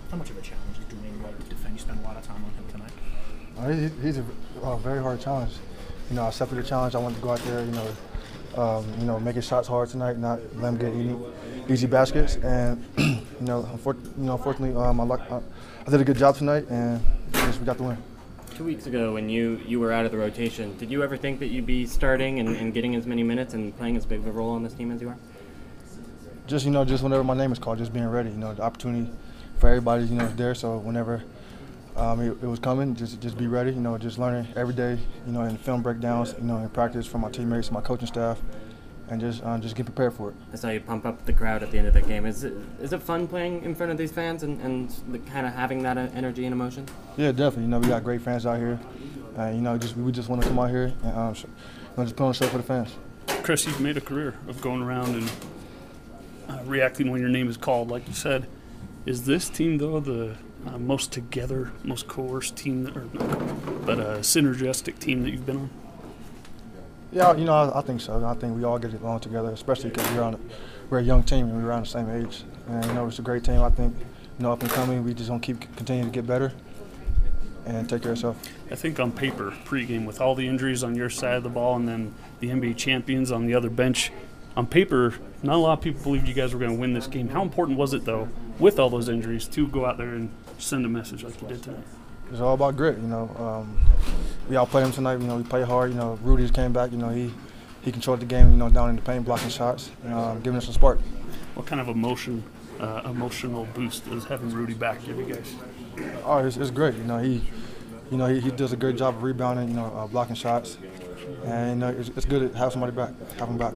How much of a challenge is Dwayne Wade to defend? You spent a lot of time on him tonight. He's a very hard challenge. I accepted the challenge. I wanted to go out there, make his shots hard tonight, not let him get easy baskets. And unfortunately, I did a good job tonight, and we got the win. 2 weeks ago, when you were out of the rotation, did you ever think that you'd be starting and getting as many minutes and playing as big of a role on this team as you are? Just whenever my name is called, just being ready. The opportunity for everybody, is there. So whenever it was coming, just be ready. Just learning every day. In film breakdowns. In practice from my teammates, my coaching staff, and just get prepared for it. I saw you pump up the crowd at the end of that game. Is it fun playing in front of these fans and kind of having that energy and emotion? Yeah, definitely. We got great fans out here. We just want to come out here and just put on a show for the fans. Chris, you've made a career of going around and reacting when your name is called, like you said. Is this team, though, the most together, most coerced team, but a synergistic team that you've been on? Yeah, I think so. I think we all get along together, especially because we're a young team and we're around the same age. And it's a great team. I think up and coming, we just gonna continue to get better and take care of ourselves. I think on paper, pregame, with all the injuries on your side of the ball and then the NBA champions on the other bench, on paper, not a lot of people believed you guys were going to win this game. How important was it, though, with all those injuries, to go out there and send a message like you did tonight? It's all about grit. We all played him tonight. We played hard. Rudy just came back. He controlled the game. Down in the paint, blocking shots, giving us a spark. What kind of emotional boost does having Rudy back give you guys? Oh, it's great. He does a great job of rebounding. Blocking shots, and it's good to have somebody back, have him back.